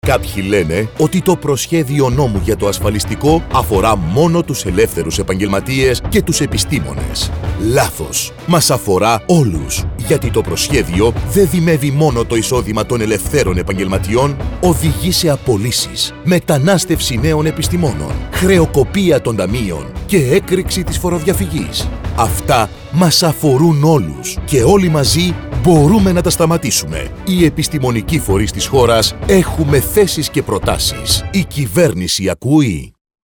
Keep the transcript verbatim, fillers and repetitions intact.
Κάποιοι λένε ότι το προσχέδιο νόμου για το ασφαλιστικό αφορά μόνο τους ελεύθερους επαγγελματίες και τους επιστήμονες. Λάθος. Μας αφορά όλους. Γιατί το προσχέδιο δεν δημεύει μόνο το εισόδημα των ελευθέρων επαγγελματιών, οδηγεί σε απολύσεις, μετανάστευση νέων επιστημόνων, χρεοκοπία των ταμείων και έκρηξη της φοροδιαφυγής. Αυτά μας αφορούν όλους και όλοι μαζί μπορούμε να τα σταματήσουμε. Οι επιστημονικοί φορείς της χώρας έχουμε θέσεις και προτάσεις. Η κυβέρνηση ακούει.